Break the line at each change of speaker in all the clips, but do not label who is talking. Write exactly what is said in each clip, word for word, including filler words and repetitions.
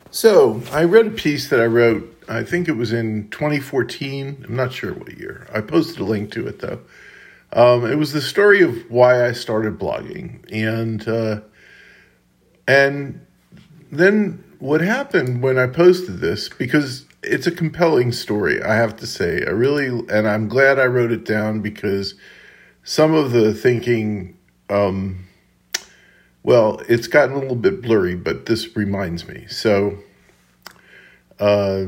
So I read a piece that I wrote, I think it was in twenty fourteen. I'm not sure what year. I posted a link to it, though. Um, it was the story of why I started blogging. And, uh, and then what happened when I posted this, because it's a compelling story, I have to say. I really, and I'm glad I wrote it down because some of the thinking, um, well, it's gotten a little bit blurry, but this reminds me. So, uh,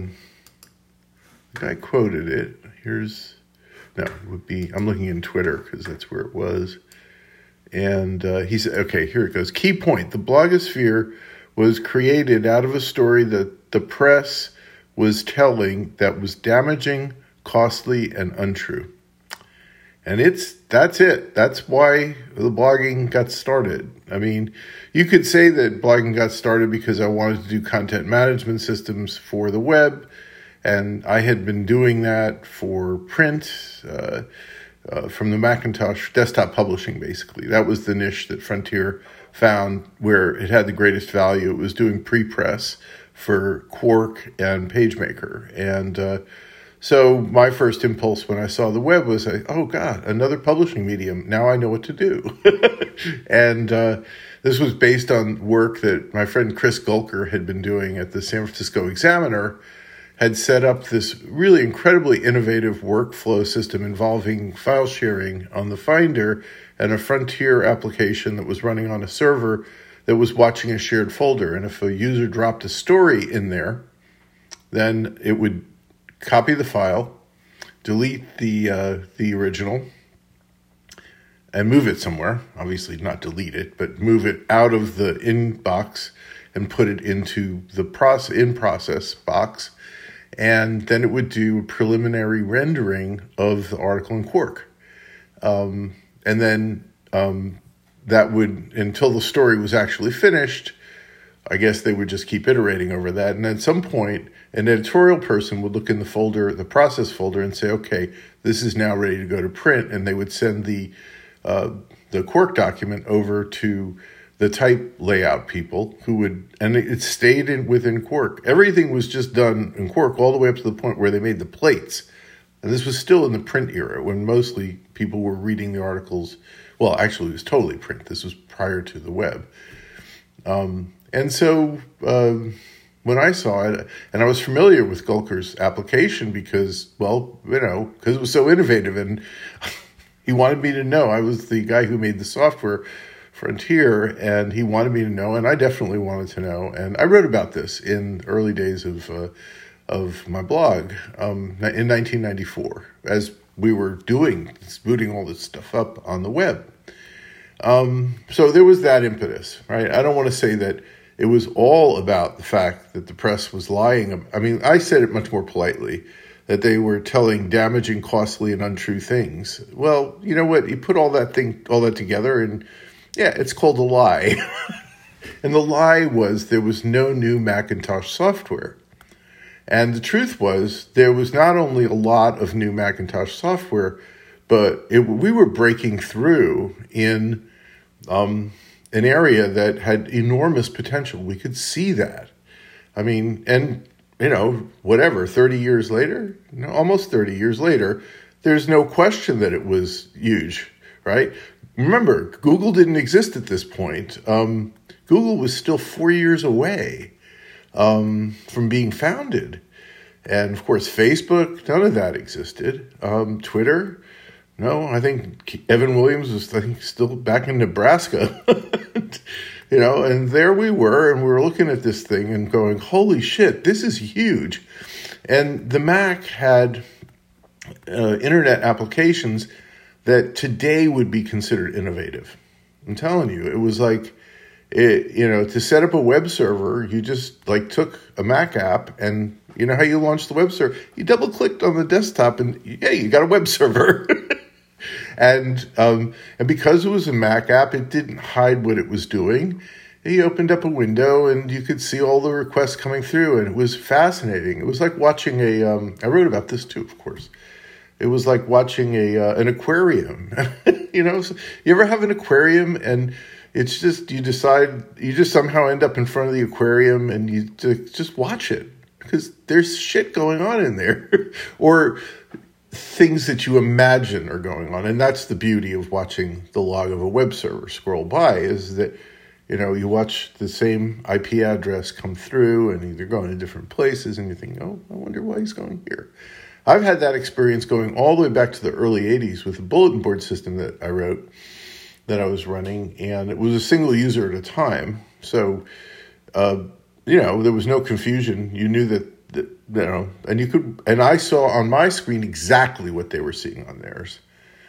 the guy quoted it. Here's, no, it would be, I'm looking in Twitter because that's where it was. And uh, he said, okay, here it goes. Key point, the blogosphere was created out of a story that the press was telling that was damaging, costly, and untrue. And it's that's it. That's why the blogging got started. I mean, you could say that blogging got started because I wanted to do content management systems for the web, and I had been doing that for print, uh, uh, from the Macintosh desktop publishing, basically. That was the niche that Frontier found where it had the greatest value. It was doing pre-press for Quark and PageMaker. And uh, so my first impulse when I saw the web was, like, oh, God, another publishing medium. Now I know what to do. and uh, this was based on work that my friend Chris Gulker had been doing at the San Francisco Examiner, had set up this really incredibly innovative workflow system involving file sharing on the Finder and a Frontier application that was running on a server that was watching a shared folder. And if a user dropped a story in there, then it would copy the file, delete the uh, the original, and move it somewhere. Obviously not delete it, but move it out of the inbox and put it into the process, in-process box. And then it would do a preliminary rendering of the article in Quark. Um, and then um, that would, until the story was actually finished, I guess they would just keep iterating over that. And at some point, an editorial person would look in the folder, the process folder, and say, okay, this is now ready to go to print. And they would send the uh, the Quark document over to the type layout people who would, and it stayed in within Quark. Everything was just done in Quark all the way up to the point where they made the plates. And this was still in the print era when mostly people were reading the articles. Well, actually, it was totally print. This was prior to the web. Um, and so uh, when I saw it, and I was familiar with Gulker's application because, well, you know, because it was so innovative and he wanted me to know. I was the guy who made the software, Frontier, and he wanted me to know, and I definitely wanted to know. And I wrote about this in early days of uh, of my blog um, in nineteen ninety-four, as we were doing, booting all this stuff up on the web. Um, so there was that impetus, right? I don't want to say that it was all about the fact that the press was lying. I mean, I said it much more politely, that they were telling damaging, costly, and untrue things. Well, you know what? You put all that thing, all that together, and yeah, it's called a lie. And the lie was there was no new Macintosh software. And the truth was there was not only a lot of new Macintosh software, but it, we were breaking through in um, an area that had enormous potential. We could see that. I mean, and, you know, whatever, thirty years later, you know, almost thirty years later, there's no question that it was huge, right? Remember, Google didn't exist at this point. Um, Google was still four years away um, from being founded. And, of course, Facebook, none of that existed. Um, Twitter, no, I think Evan Williams was I think, still back in Nebraska. You know, and there we were, and we were looking at this thing and going, holy shit, this is huge. And the Mac had uh, internet applications that today would be considered innovative. I'm telling you, it was like, it, you know, to set up a web server, you just like took a Mac app and you know how you launch the web server? You double clicked on the desktop and yeah, you got a web server. and um, and because it was a Mac app, it didn't hide what it was doing. He opened up a window and you could see all the requests coming through, and it was fascinating. It was like watching a, um, I wrote about this too, of course. It was like watching a uh, an aquarium. You know, so you ever have an aquarium and it's just, you decide, you just somehow end up in front of the aquarium and you just watch it because there's shit going on in there or things that you imagine are going on. And that's the beauty of watching the log of a web server scroll by, is that, you know, you watch the same I P address come through and they're going to different places and you think, oh, I wonder why he's going here. I've had that experience going all the way back to the early eighties with a bulletin board system that I wrote, that I was running, and it was a single user at a time. So, uh, you know, there was no confusion. You knew that, that, you know, and you could, and I saw on my screen exactly what they were seeing on theirs,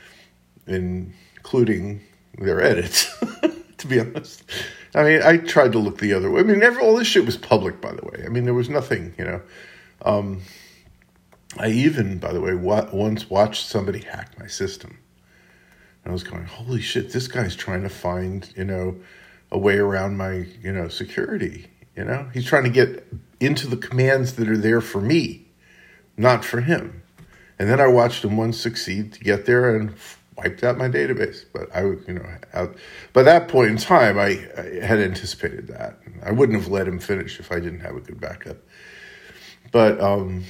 including their edits, to be honest. I mean, I tried to look the other way. I mean, every, all this shit was public, by the way. I mean, there was nothing, you know. Um, I even, by the way, wa- once watched somebody hack my system. And I was going, holy shit, this guy's trying to find, you know, a way around my, you know, security. You know, he's trying to get into the commands that are there for me, not for him. And then I watched him once succeed to get there and wiped out my database. But I, you know, out, by that point in time, I, I had anticipated that. I wouldn't have let him finish if I didn't have a good backup. But, um...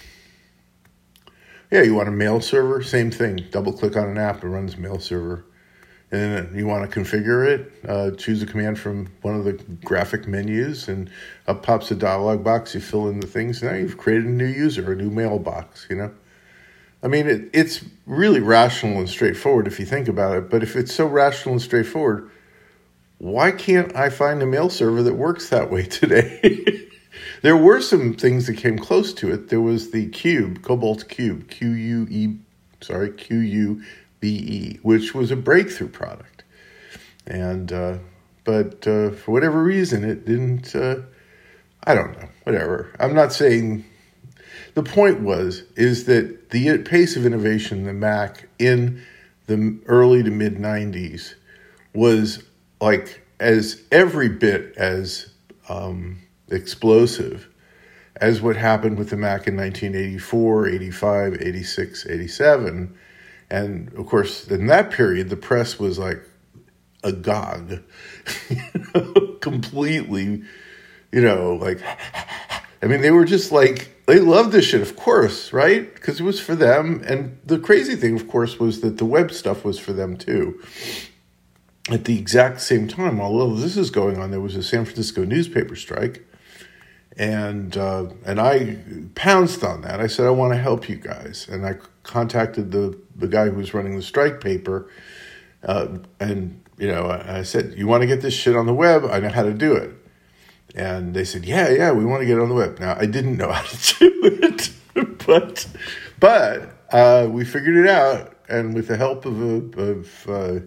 yeah, you want a mail server? Same thing. Double click on an app, it runs mail server. And then you want to configure it, uh, choose a command from one of the graphic menus, and up pops a dialog box. You fill in the things. Now you've created a new user, a new mailbox, you know? I mean, it, it's really rational and straightforward if you think about it. But if it's so rational and straightforward, why can't I find a mail server that works that way today? There were some things that came close to it. There was the Cube, Cobalt Cube, Q U E, sorry, Q U B E, which was a breakthrough product. And, uh, but uh, for whatever reason, it didn't, uh, I don't know, whatever. I'm not saying, the point was, is that the pace of innovation in the Mac in the early to mid nineties was like as every bit as, um, explosive as what happened with the Mac in nineteen eighty-four, eighty-five, eighty-six, eighty-seven. And of course, in that period, the press was like agog, you know, completely, you know, like, I mean, they were just like, they loved this shit, of course, right? Because it was for them. And the crazy thing, of course, was that the web stuff was for them too. At the exact same time, although this is going on, there was a San Francisco newspaper strike. And uh, and I pounced on that. I said, I want to help you guys. And I contacted the, the guy who was running the strike paper. Uh, and, you know, I, I said, you want to get this shit on the web? I know how to do it. And they said, yeah, yeah, we want to get it on the web. Now, I didn't know how to do it. but but uh, we figured it out. And with the help of, a, of uh,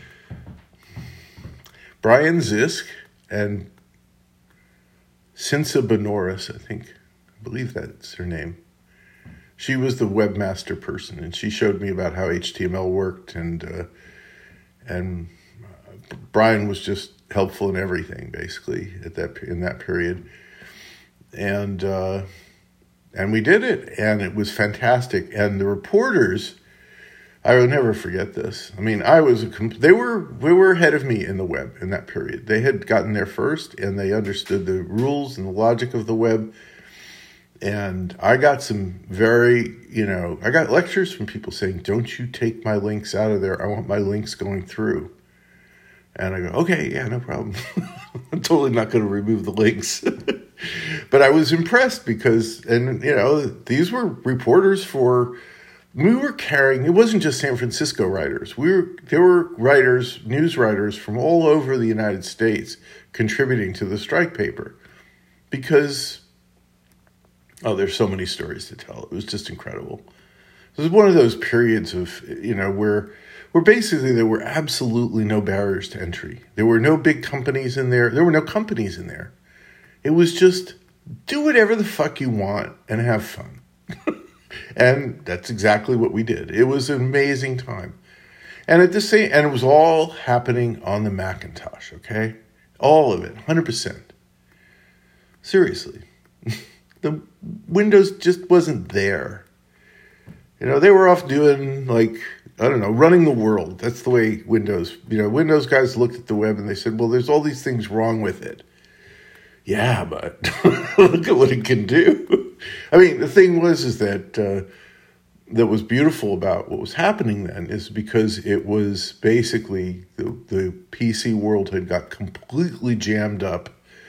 Brian Zisk and Cinsa Benoris, I think, I believe that's her name. She was the webmaster person, and she showed me about how H T M L worked, and uh, and uh, Brian was just helpful in everything, basically, at that in that period, and uh, and we did it, and it was fantastic, and the reporters, I will never forget this. I mean, I was a comp- they were they were ahead of me in the web in that period. They had gotten there first, and they understood the rules and the logic of the web. And I got some very, you know, I got lectures from people saying, "Don't you take my links out of there. I want my links going through." And I go, "Okay, yeah, no problem. I'm totally not going to remove the links." But I was impressed because, and you know, these were reporters for. We were carrying, it wasn't just San Francisco writers. We were, there were writers, news writers from all over the United States contributing to the strike paper because, oh, there's so many stories to tell. It was just incredible. It was one of those periods of, you know, where, where basically there were absolutely no barriers to entry. There were no big companies in there. There were no companies in there. It was just do whatever the fuck you want and have fun. And that's exactly what we did. It was an amazing time. And at the same, and it was all happening on the Macintosh, okay? All of it, one hundred percent. Seriously. The Windows just wasn't there. You know, they were off doing like I don't know, running the world. That's the way Windows, you know, Windows guys looked at the web and they said, well, there's all these things wrong with it. Yeah, but look at what it can do. I mean, the thing was is that uh, that was beautiful about what was happening then is because it was basically the, the P C world had got completely jammed up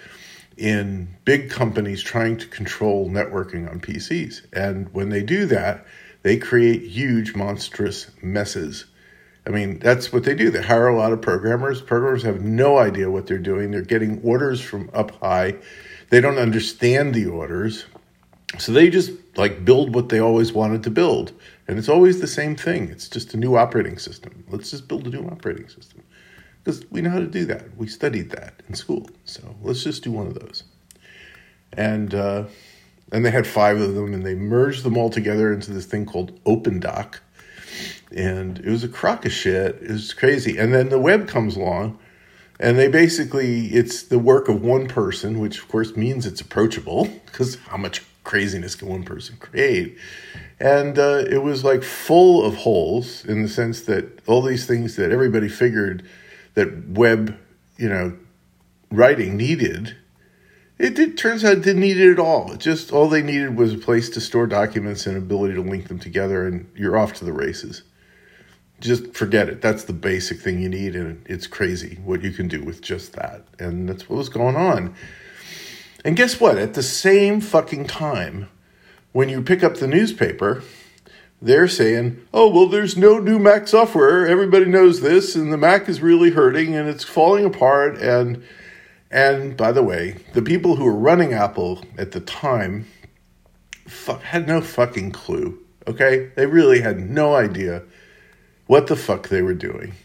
in big companies trying to control networking on P Cs. And when they do that, they create huge, monstrous messes. I mean, that's what they do. They hire a lot of programmers. Programmers have no idea what they're doing. They're getting orders from up high. They don't understand the orders. So they just like build what they always wanted to build. And it's always the same thing. It's just a new operating system. Let's just build a new operating system. Because we know how to do that. We studied that in school. So let's just do one of those. And uh, and they had five of them, and they merged them all together into this thing called OpenDoc. And it was a crock of shit. It was crazy. And then the web comes along, and they basically, it's the work of one person, which of course means it's approachable, because how much craziness can one person create? And uh, it was like full of holes in the sense that all these things that everybody figured that web, you know, writing needed, it did, turns out it didn't need it at all. It just, all they needed was a place to store documents and ability to link them together, and you're off to the races. Just forget it. That's the basic thing you need, and it's crazy what you can do with just that. And that's what was going on. And guess what? At the same fucking time, when you pick up the newspaper, they're saying, oh, well, there's no new Mac software. Everybody knows this, and the Mac is really hurting, and it's falling apart. And and by the way, the people who were running Apple at the time fuck, had no fucking clue, okay? They really had no idea what the fuck they were doing.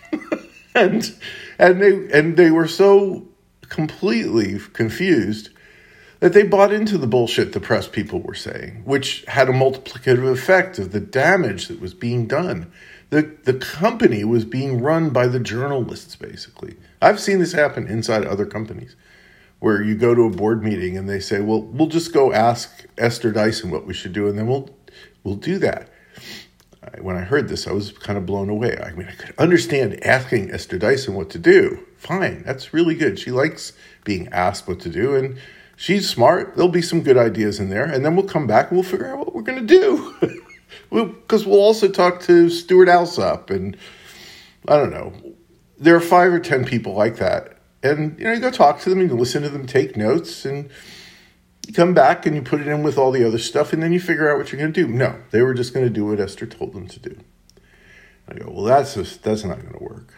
and and they and they were so completely confused that they bought into the bullshit the press people were saying, which had a multiplicative effect of the damage that was being done. The the company was being run by the journalists, basically. I've seen this happen inside other companies, where you go to a board meeting and they say, well, we'll just go ask Esther Dyson what we should do, and then we'll we'll do that. When I heard this, I was kind of blown away. I mean, I could understand asking Esther Dyson what to do. Fine, that's really good. She likes being asked what to do, and she's smart. There'll be some good ideas in there, and then we'll come back and we'll figure out what we're going to do. Because we'll, we'll also talk to Stuart Alsop, and I don't know. There are five or ten people like that, and you know, you go talk to them, and you listen to them, take notes, and you come back and you put it in with all the other stuff, and then you figure out what you're going to do. No, they were just going to do what Esther told them to do. I go, well, that's just, that's not going to work.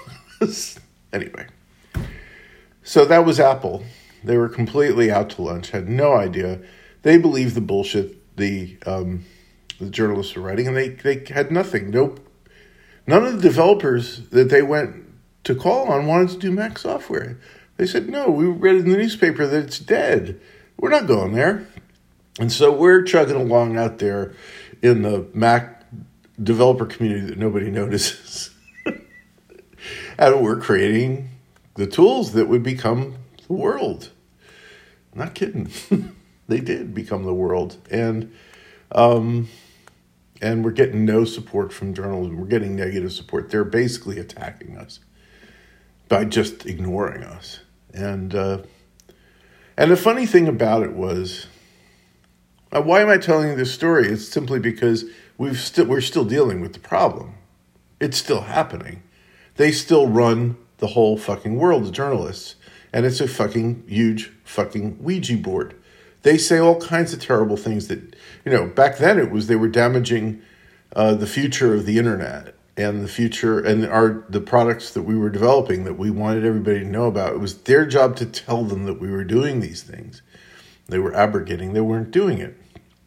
Anyway, so that was Apple. They were completely out to lunch, had no idea. They believed the bullshit the um, the journalists were writing, and they, they had nothing. Nope. None of the developers that they went to call on wanted to do Mac software. They said, no, we read in the newspaper that it's dead. We're not going there. And so we're chugging along out there in the Mac developer community that nobody notices. And we're creating the tools that would become the world. Not kidding. They did become the world. And um, and we're getting no support from journalism. We're getting negative support. They're basically attacking us by just ignoring us. And uh, and the funny thing about it was, uh, why am I telling you this story? It's simply because we've still we're still dealing with the problem. It's still happening. They still run the whole fucking world, the journalists. And it's a fucking huge fucking Ouija board. They say all kinds of terrible things that, you know, back then it was they were damaging uh, the future of the internet and the future and our the products that we were developing that we wanted everybody to know about. It was their job to tell them that we were doing these things. They were abrogating. They weren't doing it.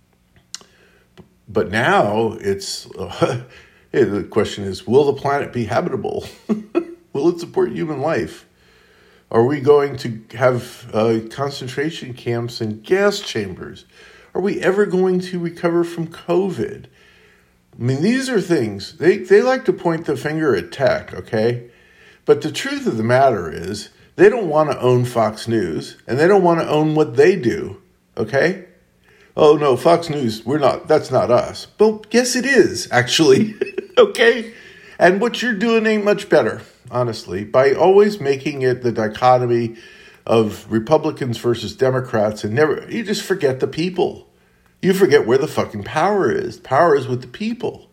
But now it's, uh, the question is, will the planet be habitable? Will it support human life? Are we going to have uh, concentration camps and gas chambers? Are we ever going to recover from COVID? I mean, these are things, they, they like to point the finger at tech, okay? But the truth of the matter is, they don't want to own Fox News, and they don't want to own what they do, okay? Oh, no, Fox News, we're not, that's not us. Well, yes, it is, actually. Okay? And what you're doing ain't much better, honestly, by always making it the dichotomy of Republicans versus Democrats, and never, you just forget the people. You forget where the fucking power is. Power is with the people.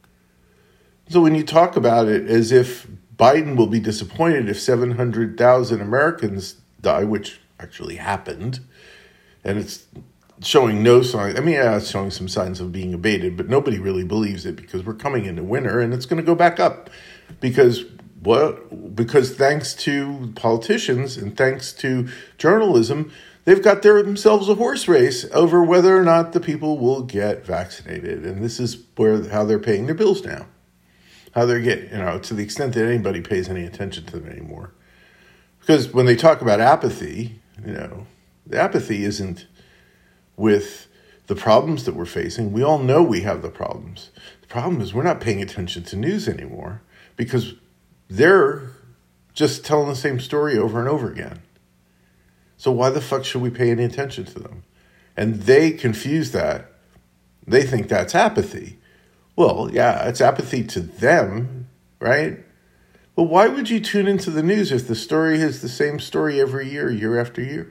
So when you talk about it as if Biden will be disappointed if seven hundred thousand Americans die, which actually happened, and it's showing no sign. I mean, yeah, it's showing some signs of being abated, but nobody really believes it because we're coming into winter and it's going to go back up. Because what? Because thanks to politicians and thanks to journalism, they've got their, themselves a horse race over whether or not the people will get vaccinated. And this is where how they're paying their bills now. How they're getting, you know, to the extent that anybody pays any attention to them anymore. Because when they talk about apathy, you know, the apathy isn't with the problems that we're facing. We all know we have the problems. The problem is we're not paying attention to news anymore because they're just telling the same story over and over again. So why the fuck should we pay any attention to them? And they confuse that. They think that's apathy. Well, yeah, it's apathy to them, right? Well, why would you tune into the news if the story is the same story every year, year after year?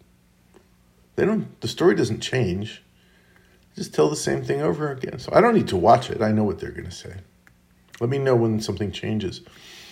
They don't. The story doesn't change. They just tell the same thing over again. So I don't need to watch it. I know what they're going to say. Let me know when something changes.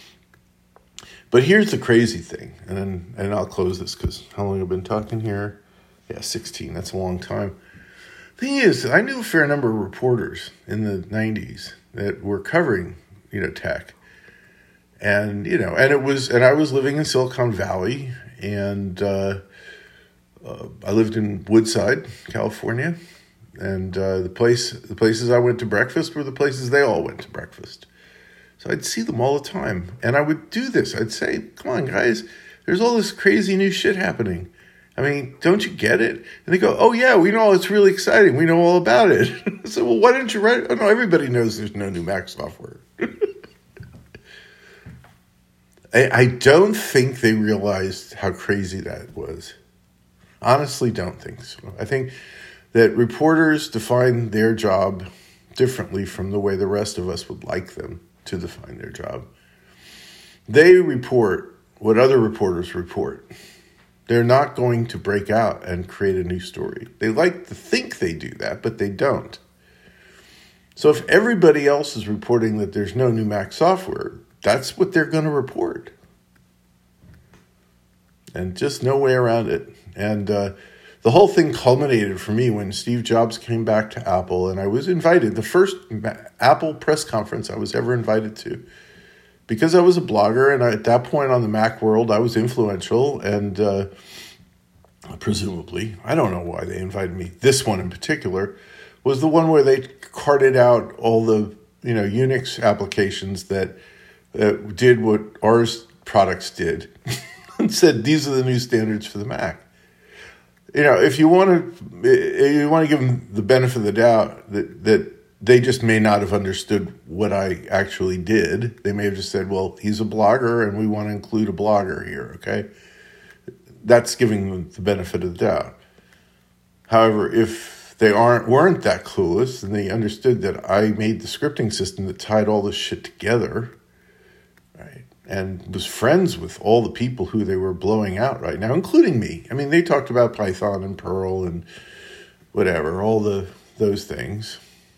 But here's the crazy thing, and then and I'll close this because how long have I been talking here? Yeah, sixteen. That's a long time. Thing is, I knew a fair number of reporters in the nineties that were covering, you know, tech, and you know, and it was, and I was living in Silicon Valley, and uh, uh, I lived in Woodside, California, and uh, the place, the places I went to breakfast were the places they all went to breakfast. So I'd see them all the time, and I would do this. I'd say, "Come on, guys, there's all this crazy new shit happening. I mean, don't you get it?" And they go, "Oh, yeah, we know. It's really exciting. We know all about it." I said, "Well, why didn't you write it?" "Oh, no, everybody knows there's no new Mac software." I, I don't think they realized how crazy that was. Honestly, don't think so. I think that reporters define their job differently from the way the rest of us would like them to define their job. They report what other reporters report. They're not going to break out and create a new story. They like to think they do that, but they don't. So if everybody else is reporting that there's no new Mac software, that's what they're going to report. And just no way around it. And uh, the whole thing culminated for me when Steve Jobs came back to Apple, and I was invited, the first Apple press conference I was ever invited to. Because I was a blogger, and I, at that point on the Mac world, I was influential, and uh, presumably, I don't know why they invited me. This one in particular was the one where they carted out all the, you know, Unix applications that uh, did what our products did, and said these are the new standards for the Mac. You know, if you want to, you want to give them the benefit of the doubt that that. They just may not have understood what I actually did. They may have just said, well, he's a blogger and we want to include a blogger here, okay? That's giving them the benefit of the doubt. However, if they aren't weren't that clueless and they understood that I made the scripting system that tied all this shit together, right, and was friends with all the people who they were blowing out right now, including me. I mean, they talked about Python and Perl and whatever, all the those things.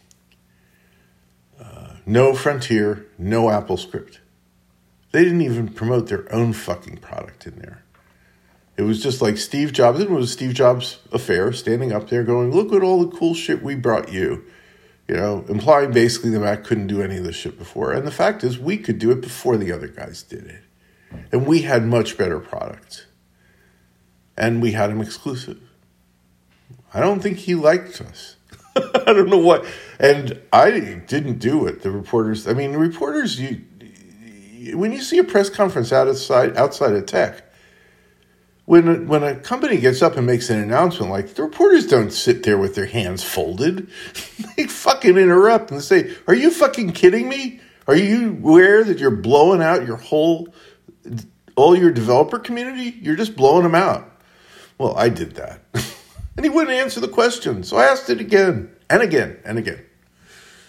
No Frontier, no AppleScript. They didn't even promote their own fucking product in there. It was just like Steve Jobs. It was Steve Jobs' affair, standing up there going, look at all the cool shit we brought you. You know, implying basically the Mac couldn't do any of this shit before. And the fact is, we could do it before the other guys did it. And we had much better products. And we had them exclusive. I don't think he liked us. I don't know what, and I didn't do it. The reporters, I mean, the reporters, you, when you see a press conference outside outside of tech, when when a company gets up and makes an announcement, like the reporters don't sit there with their hands folded. They fucking interrupt and say, "Are you fucking kidding me? Are you aware that you're blowing out your whole, all your developer community? You're just blowing them out." Well, I did that. And he wouldn't answer the question. So I asked it again and again and again.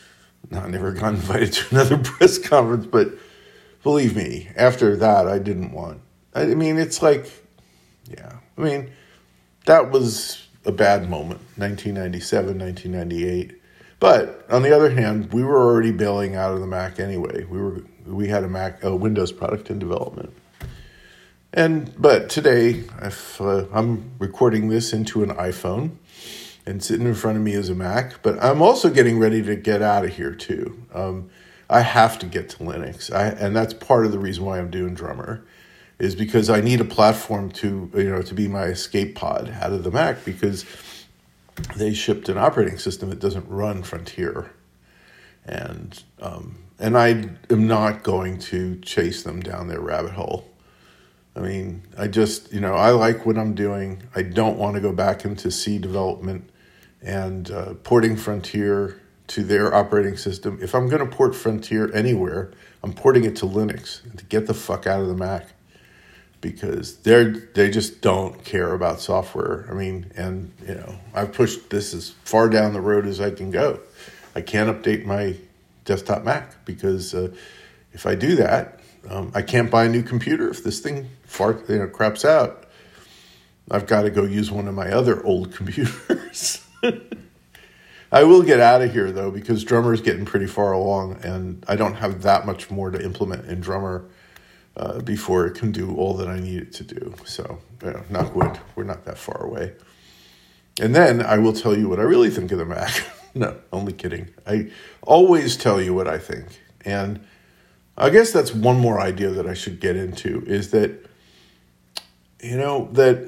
No, I never got invited to another press conference, but believe me, after that, I didn't want. I mean, it's like, yeah. I mean, that was a bad moment, nineteen ninety-seven, nineteen ninety-eight. But on the other hand, we were already bailing out of the Mac anyway. We were we had a Mac, a Windows product in development. And but today, if, uh, I'm recording this into an iPhone, and sitting in front of me is a Mac, but I'm also getting ready to get out of here too. Um, I have to get to Linux, I, and that's part of the reason why I'm doing Drummer, is because I need a platform to you know to be my escape pod out of the Mac, because they shipped an operating system that doesn't run Frontier, and um, and I am not going to chase them down their rabbit hole. I mean, I just, you know, I like what I'm doing. I don't want to go back into C development and uh, porting Frontier to their operating system. If I'm going to port Frontier anywhere, I'm porting it to Linux and to get the fuck out of the Mac, because they're they just don't care about software. I mean, and, you know, I've pushed this as far down the road as I can go. I can't update my desktop Mac because uh, if I do that, Um, I can't buy a new computer if this thing fart, you know, craps out. I've got to go use one of my other old computers. I will get out of here, though, because Drummer's getting pretty far along, and I don't have that much more to implement in Drummer uh, before it can do all that I need it to do. So, you know, knock wood, we're not that far away. And then I will tell you what I really think of the Mac. No, only kidding. I always tell you what I think. And I guess that's one more idea that I should get into, is that, you know, that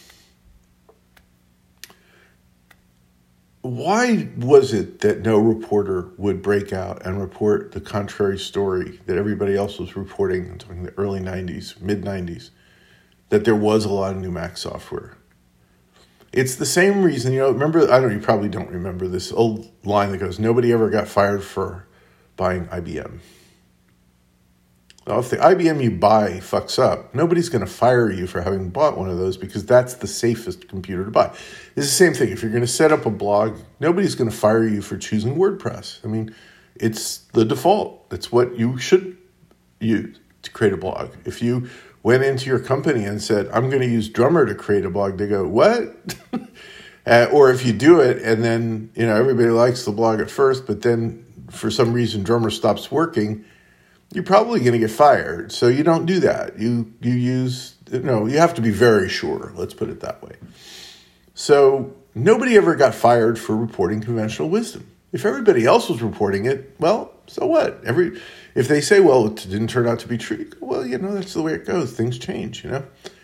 why was it that no reporter would break out and report the contrary story that everybody else was reporting in the early nineties, mid nineties, that there was a lot of new Mac software? It's the same reason, you know, remember, I don't know, you probably don't remember this old line that goes, nobody ever got fired for buying I B M. Now, if the I B M you buy fucks up, nobody's going to fire you for having bought one of those, because that's the safest computer to buy. It's the same thing. If you're going to set up a blog, nobody's going to fire you for choosing WordPress. I mean, it's the default. It's what you should use to create a blog. If you went into your company and said, I'm going to use Drummer to create a blog, they go, what? uh, or if you do it and then, you know, everybody likes the blog at first, but then for some reason Drummer stops working, you're probably going to get fired. So you don't do that. You you use, you know, you have to be very sure. Let's put it that way. So nobody ever got fired for reporting conventional wisdom. If everybody else was reporting it, well, so what? Every if they say, well, it didn't turn out to be true, well, you know, that's the way it goes. Things change, you know.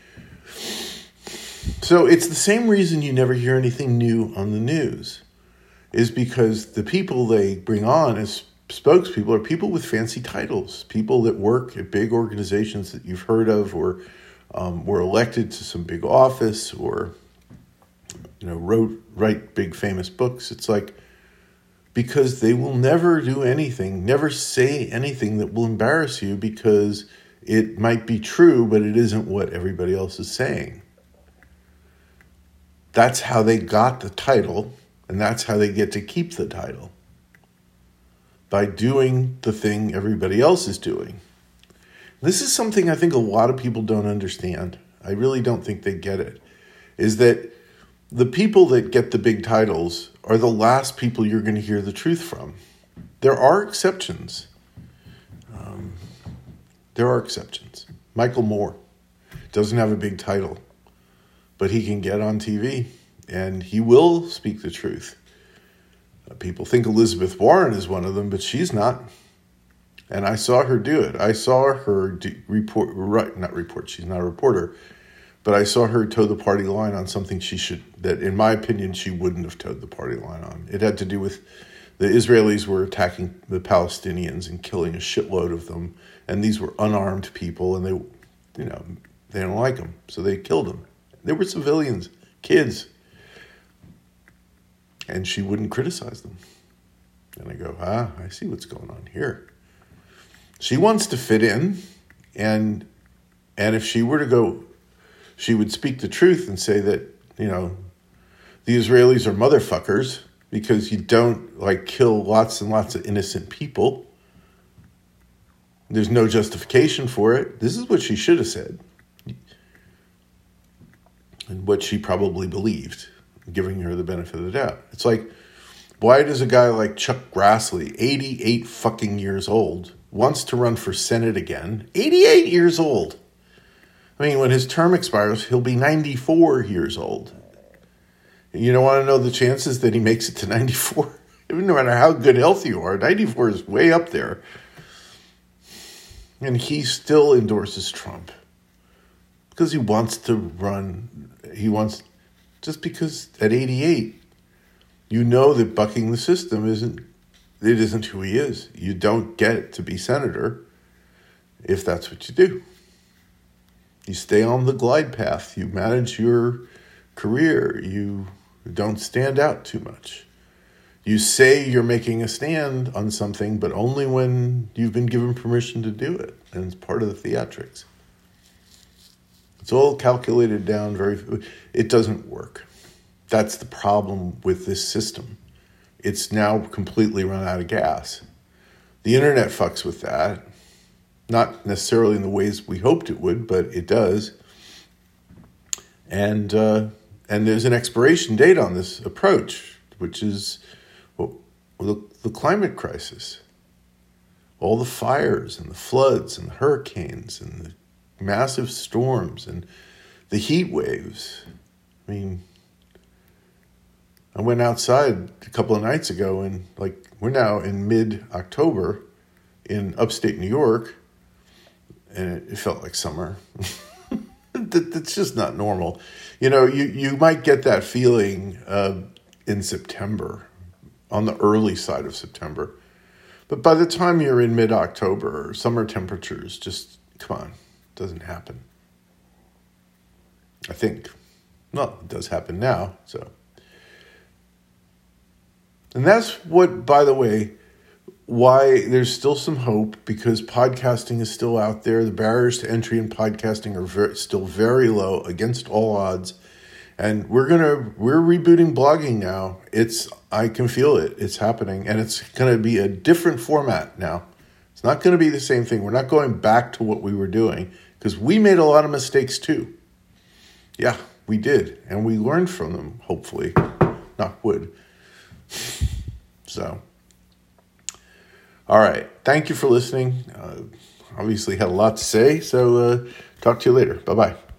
So it's the same reason you never hear anything new on the news, is because the people they bring on as spokespeople are people with fancy titles, people that work at big organizations that you've heard of, or um, were elected to some big office, or, you know, wrote write big famous books. It's like, because they will never do anything, never say anything that will embarrass you, because it might be true, but it isn't what everybody else is saying. That's how they got the title, and that's how they get to keep the title. By doing the thing everybody else is doing. This is something I think a lot of people don't understand. I really don't think they get it. Is that the people that get the big titles are the last people you're going to hear the truth from. There are exceptions. Um, there are exceptions. Michael Moore doesn't have a big title, but he can get on T V and he will speak the truth. People think Elizabeth Warren is one of them, but she's not. And I saw her do it. I saw her do, report, right, not report, she's not a reporter, but I saw her toe the party line on something she should, that in my opinion, she wouldn't have toed the party line on. It had to do with the Israelis were attacking the Palestinians and killing a shitload of them. And these were unarmed people, and they, you know, they don't like them. So they killed them. They were civilians, kids. And she wouldn't criticize them. And I go, ah, I see what's going on here. She wants to fit in, and and if she were to go, she would speak the truth and say that, you know, the Israelis are motherfuckers, because you don't like kill lots and lots of innocent people. There's no justification for it. This is what she should have said. And what she probably believed, giving her the benefit of the doubt. It's like, why does a guy like Chuck Grassley, eighty-eight fucking years old, wants to run for Senate again? eighty-eight years old. I mean, when his term expires, he'll be ninety-four years old. You don't want to know the chances that he makes it to ninety-four? No matter how good health you are, ninety-four is way up there. And he still endorses Trump because he wants to run. He wants, just because at eighty-eight, you know that bucking the system isn't, it isn't who he is. You don't get to be senator if that's what you do. You stay on the glide path. You manage your career. You don't stand out too much. You say you're making a stand on something, but only when you've been given permission to do it. And it's part of the theatrics. It's all calculated down very... It doesn't work. That's the problem with this system. It's now completely run out of gas. The internet fucks with that. Not necessarily in the ways we hoped it would, but it does. And uh, and there's an expiration date on this approach, which is well, the, the climate crisis. All the fires and the floods and the hurricanes and the massive storms and the heat waves. I mean, I went outside a couple of nights ago and like we're now in mid-October in upstate New York, and it, it felt like summer. that, that's just not normal. You know, you, you might get that feeling uh, in September, on the early side of September. But by the time you're in mid-October, summer temperatures just, come on, it doesn't happen. I think. Well, it does happen now, so. And that's what, by the way, why there's still some hope, because podcasting is still out there. The barriers to entry in podcasting are very, still very low against all odds. And we're gonna we're rebooting blogging now. It's I can feel it. It's happening, and it's gonna be a different format now. It's not gonna be the same thing. We're not going back to what we were doing, because we made a lot of mistakes too. Yeah, we did, and we learned from them. Hopefully, knock wood. So, all right. Thank you for listening. Uh, obviously, had a lot to say. So, uh, talk to you later. Bye bye.